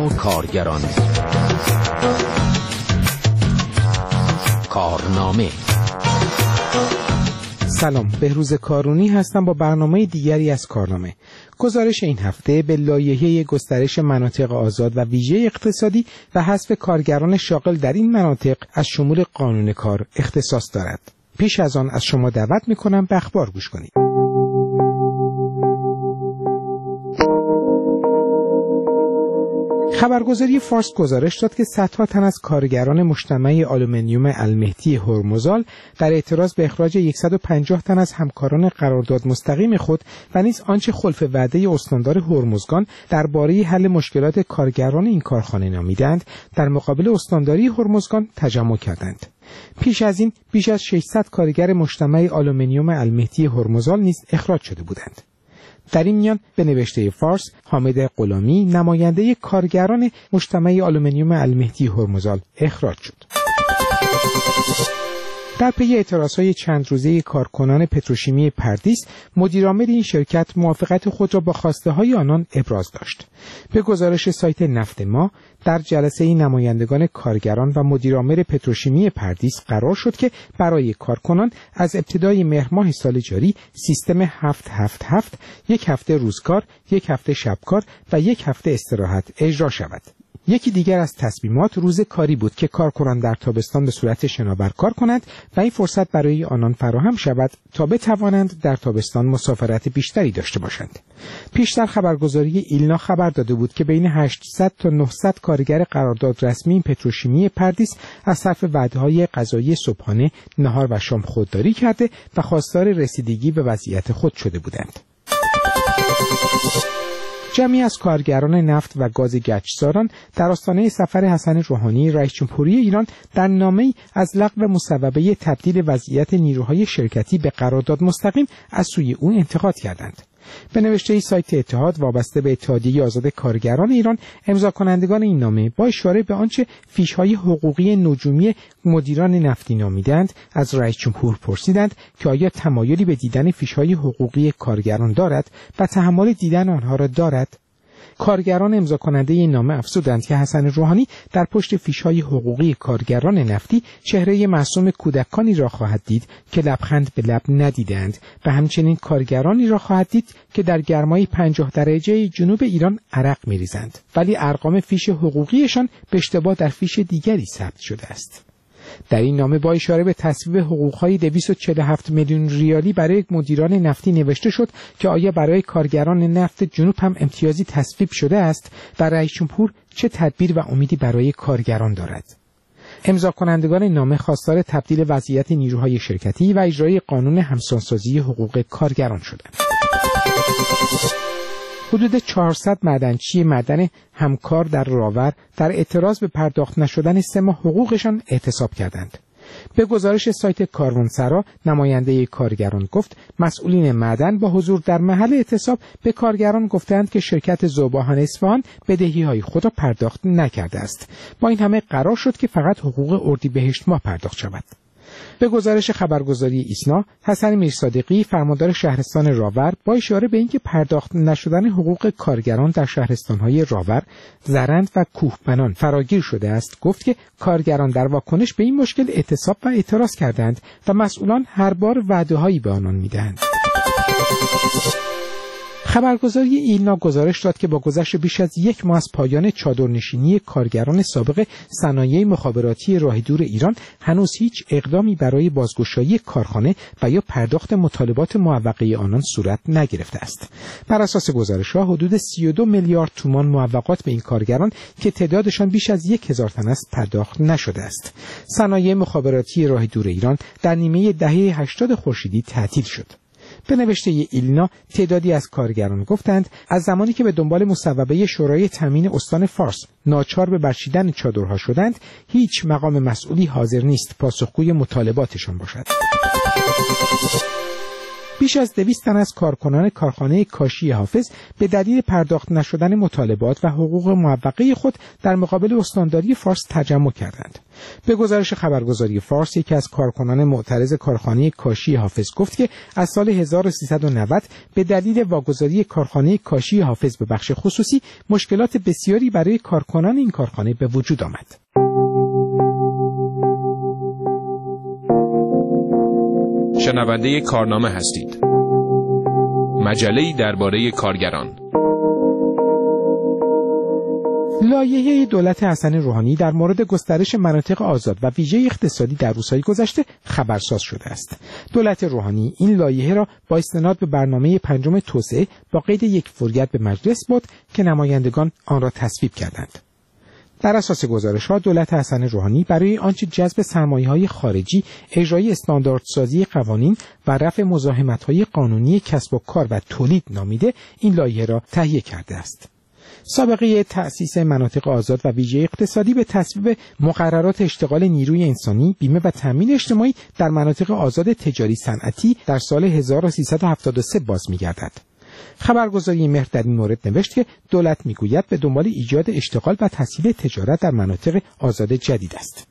کارگران کارنامه. سلام، بهروز کارونی هستم با برنامه دیگری از کارنامه. گزارش این هفته به لایحه گسترش مناطق آزاد و ویژه اقتصادی و حذف کارگران شاغل در این مناطق از شمول قانون کار اختصاص دارد. پیش از آن از شما دعوت می‌کنم به اخبار گوش کنید. خبرگزاری فارس گزارش داد که صدها تن از کارگران مجتمع آلومینیوم المهدی هرمزال در اعتراض به اخراج 150 تن از همکاران قرارداد مستقیم خود و نیز آنچه خلف وعده استاندار هرمزگان درباره حل مشکلات کارگران این کارخانه نامیدند، در مقابل استانداری هرمزگان تجمع کردند. پیش از این بیش از 600 کارگر مجتمع آلومینیوم المهدی هرمزال نیز اخراج شده بودند. در این میان به نوشته فارس، حامد غلامی نماینده کارگران مجتمع آلومینیوم المهدی هرمزال اخراج شد. در پی اعتراضهای چند روزه کارکنان پتروشیمی پردیس، مدیرعامل این شرکت موافقت خود را با خواسته‌های آنان ابراز داشت. به گزارش سایت نفت ما، در جلسه نمایندگان کارگران و مدیرعامل پتروشیمی پردیس قرار شد که برای کارکنان از ابتدای مهر ماه سال جاری سیستم 7-7-7، یک هفته روزکار، یک هفته شبکار و یک هفته استراحت اجرا شود. یکی دیگر از تصمیمات روز کاری بود که کارکنان در تابستان به صورت شناور کار کنند و این فرصت برای آنان فراهم شود تا بتوانند در تابستان مسافرت بیشتری داشته باشند. پیشتر خبرگزاری ایلنا خبر داده بود که بین 800 تا 900 کارگر قرارداد رسمی پتروشیمی پردیس از صرف وعده‌های غذایی صبحانه، نهار و شام خودداری کرده و خواستار رسیدگی به وضعیت خود شده بودند. جمعی از کارگران نفت و گاز گچساران در آستانه سفر حسن روحانی رئیس جمهوری ایران در نامه‌ای از لغو مصوبه تبدیل وضعیت نیروهای شرکتی به قرارداد مستقیم از سوی او انتقاد کردند. به نوشته سایت اتحاد وابسته به اتحادیه آزاد کارگران ایران، امضا کنندگان این نامه با اشاره به آنچه فیش‌های حقوقی نجومی مدیران نفتی نامیدند، از رئیس جمهور پرسیدند که آیا تمایلی به دیدن فیش‌های حقوقی کارگران دارد و تحمل دیدن آنها را دارد. کارگران امضا کننده این نامه افزودند که حسن روحانی در پشت فیش‌های حقوقی کارگران نفتی چهره معصوم کودکانی را خواهد دید که لبخند به لب ندیدند و همچنین کارگرانی را خواهد دید که در گرمای 50 درجه جنوب ایران عرق می‌ریزند، ولی ارقام فیش حقوقیشان به اشتباه در فیش دیگری ثبت شده است. در این نامه با اشاره به تصویب حقوق‌های 247 میلیون ریالی برای مدیران نفتی نوشته شد که آیا برای کارگران نفت جنوب هم امتیازی تصویب شده است و رئیس جمهور چه تدبیر و امیدی برای کارگران دارد. امضا کنندگان نامه خواستار تبدیل وضعیت نیروهای شرکتی و اجرای قانون همسانسازی حقوق کارگران شدند. حدود 400 معدنچی معدن همکار در راور در اعتراض به پرداخت نشدن 3 ماه حقوقشان اعتصاب کردند. به گزارش سایت کاروانسرا، نماینده کارگران گفت مسئولین معدن با حضور در محل اعتصاب به کارگران گفتند که شرکت ذوب‌آهن اصفهان بدهی‌های خود را پرداخت نکرده است. با این همه قرار شد که فقط حقوق اردیبهشت ماه پرداخت شود. به گزارش خبرگزاری ایسنا، حسن میرصادقی فرماندار شهرستان راور با اشاره به اینکه پرداخت نشدن حقوق کارگران در شهرستان‌های راور، زرند و کوهبنان فراگیر شده است، گفت که کارگران در واکنش به این مشکل اعتصاب و اعتراض کردند و مسئولان هر بار وعده‌هایی به آنان می‌دهند. خبرگزاری ایلنا گزارش داد که با گذشت بیش از 1 ماه از پایان چادرنشینی کارگران سابق صنایع مخابراتی راه دور ایران، هنوز هیچ اقدامی برای بازگشایی کارخانه و یا پرداخت مطالبات معوقه آنان صورت نگرفته است. بر اساس گزارش‌ها حدود 32 میلیارد تومان معوقات به این کارگران که تعدادشان بیش از 1000 تن است پرداخت نشده است. صنایع مخابراتی راه دور ایران در نیمه دهه 80 خورشیدی تعطیل شد. به نوشته ایلنا، تعدادی از کارگران گفتند از زمانی که به دنبال مصوبه شورای تامین استان فارس ناچار به برچیدن چادرها شدند، هیچ مقام مسئولی حاضر نیست پاسخگوی مطالباتشان باشد. بیش از 200 تن از کارکنان کارخانه کاشی حافظ به دلیل پرداخت نشدن مطالبات و حقوق موقعه خود در مقابل استانداری فارس تجمع کردند. به گزارش خبرگزاری فارس، یکی از کارکنان معترض کارخانه کاشی حافظ گفت که از سال 1390 به دلیل واگذاری کارخانه کاشی حافظ به بخش خصوصی مشکلات بسیاری برای کارکنان این کارخانه به وجود آمد. شنونده کارنامه هستید. مجله‌ای درباره کارگران. لایحه دولت حسن روحانی در مورد گسترش مناطق آزاد و ویژه اقتصادی در روزهای گذشته خبرساز شده است. دولت روحانی این لایحه را با استناد به برنامه پنجم توسعه با قید یک فوریت به مجلس برد که نمایندگان آن را تصویب کردند. در اساس گزارش‌ها دولت حسن روحانی برای آنچه جذب سرمایه‌های خارجی، اجرای استانداردسازی قوانین و رفع مزاحمت‌های قانونی کسب و کار و تولید نامیده این لایحه را تهیه کرده است. سابقه تأسیس مناطق آزاد و ویژه اقتصادی به تصویب مقررات اشتغال نیروی انسانی، بیمه و تامین اجتماعی در مناطق آزاد تجاری صنعتی در سال 1373 باز می‌گردد. خبرگزاری مهر در این مورد نوشت که دولت میگوید به دنبال ایجاد اشتغال و تسهیل تجارت در مناطق آزاد جدید است.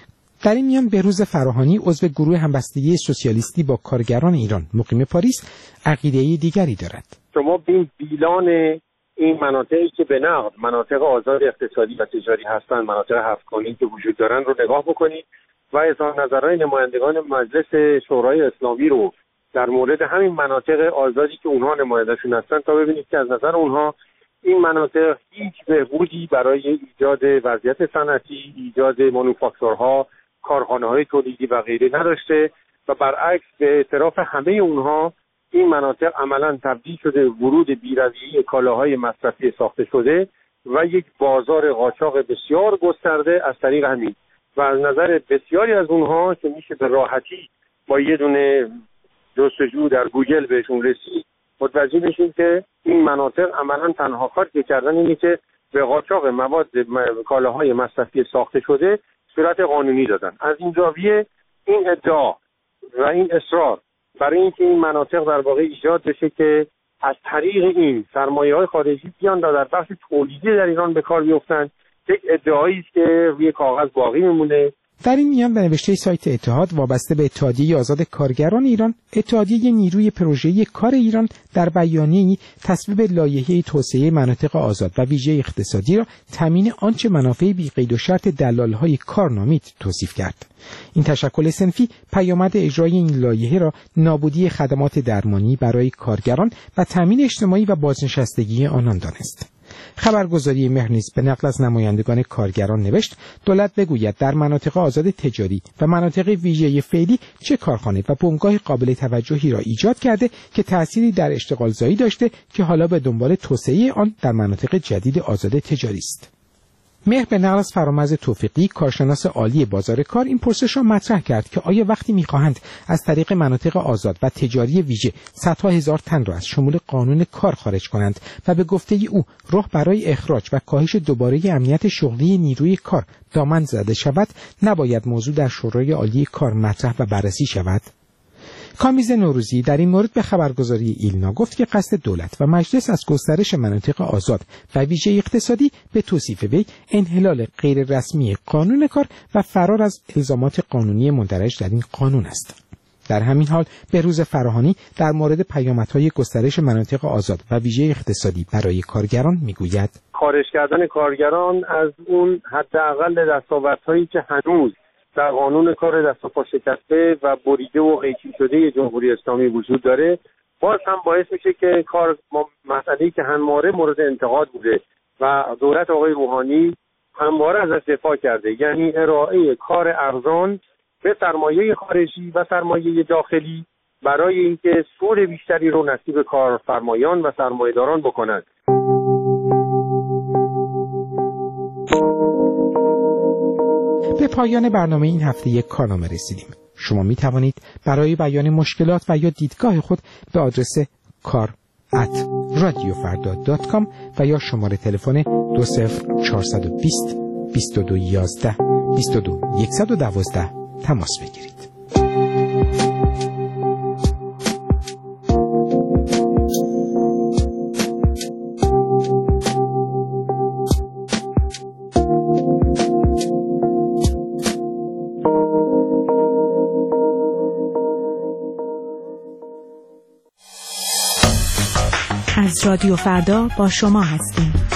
در این میان بهروز فراهانی، عضو گروه همبستگی سوسیالیستی با کارگران ایران مقیم پاریس، عقیده‌ای دیگری دارد. شما بیلان این مناطقی که به نقد مناطق آزاد اقتصادی و تجاری هستند، مناطق هفت‌گانه‌ای که وجود دارند رو نگاه بکنید و اظهار نظرهای نمایندگان مجلس شورای اسلامی رو در مورد همین مناطق آزادی که اونها نماینده‌شون هستن تا ببینید که از نظر اونها این مناطق هیچ بهبودی برای ایجاد وضعیت صنعتی، ایجاد مانوفاکتورها، کارخانه‌های تولیدی و غیره نداشته و برعکس به اعتراف همه اونها این مناطق عملاً تبدیل شده ورود بی‌رویه کالاهای مصرفی ساخته شده و یک بازار قاچاق بسیار گسترده از طریق همین و از نظر بسیاری از اونها که میشه به راحتی با یه دونه جستجو در گوگل بهشون رسید متوجه بشین که این مناطق عملاً تنها کاری که کردن اینه که به قاچاق مواد کالاهای مصرفی ساخته شده صورت قانونی دادن. از این زاویه این ادعا و این اصرار برای اینکه این مناطق در واقع ایجاد بشه که از طریق این سرمایه‌های خارجی بیان در بخش تولیدی در ایران به کار بیفتن، یک ادعایی است که روی کاغذ باقی میمونه. در این میان به نوشته سایت اتحاد وابسته به اتحادیه آزاد کارگران ایران، اتحادیه نیروی پروژه‌ای کار ایران در بیانیه‌ای تصویب لایحه توسعه مناطق آزاد و ویژه اقتصادی را تامین آنچه منافع بی قید و شرط دلال‌های کار نامید توصیف کرد. این تشکل صنفی پیامد اجرای این لایحه را نابودی خدمات درمانی برای کارگران و تامین اجتماعی و بازنشستگی آنان دانست. خبرگزاری مهر نیز به نقل از نمایندگان کارگران نوشت دولت بگوید در مناطق آزاد تجاری و مناطق ویژه فعلی چه کارخانه و بنگاه قابل توجهی را ایجاد کرده که تأثیری در اشتغالزایی داشته که حالا به دنبال توسعه آن در مناطق جدید آزاد تجاری است. مهر به نقل از فرامرز توفیقی، کارشناس عالی بازار کار، این پرسش را مطرح کرد که آیا وقتی می‌خواهند از طریق مناطق آزاد و تجاری ویژه صدها هزار تن را از شمول قانون کار خارج کنند و به گفته او راه برای اخراج و کاهش دوباره امنیت شغلی نیروی کار دامن زده شود، نباید موضوع در شورای عالی کار مطرح و بررسی شود؟ کامیز نوروزی در این مورد به خبرگزاری ایلنا گفت که قصد دولت و مجلس از گسترش مناطق آزاد و ویژه اقتصادی به توصیف وی انحلال غیر رسمی قانون کار و فرار از الزامات قانونی مندرج در این قانون است. در همین حال بهروز فراهانی در مورد پیامدهای گسترش مناطق آزاد و ویژه اقتصادی برای کارگران میگوید خارج کردن کارگران از اون حداقل دستاوردهایی که هنوز در قانون کار دست و پا شکسته و بریده و قیچی شده جمهوری اسلامی وجود داره، باز هم باعث میشه که مسئله‌ای که همواره مورد انتقاد بوده و دولت آقای روحانی همواره ازش دفاع کرده، یعنی ارائه کار ارزان به سرمایه خارجی و سرمایه داخلی برای اینکه سود بیشتری رو نصیب کارفرمایان و سرمایه‌داران بکنند. به پایان برنامه این هفته یک کارنامه رسیدیم. شما می توانید برای بیان مشکلات و یا دیدگاه خود به آدرس kar@radiofarda.com و یا شماره تلفن 20420 2211 22112 تماس بگیرید. از رادیو فردا با شما هستیم.